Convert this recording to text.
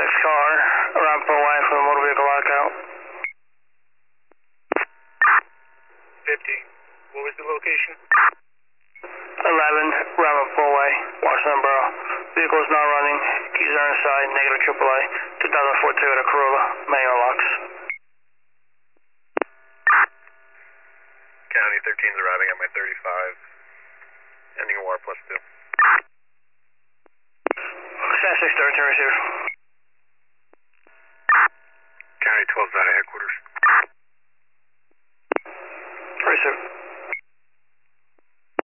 Next car, around Purway for the motor vehicle lockout. 50. What was the location? 11, Rabbit Purway, Washington Borough. Vehicle is not running. Keys are inside, negative AAA. 2004 Toyota Corolla, manual locks. County 13 is arriving at my 35. Ending in WAR +2. San 6 territory receiver. County 12 is out of headquarters. Receiver.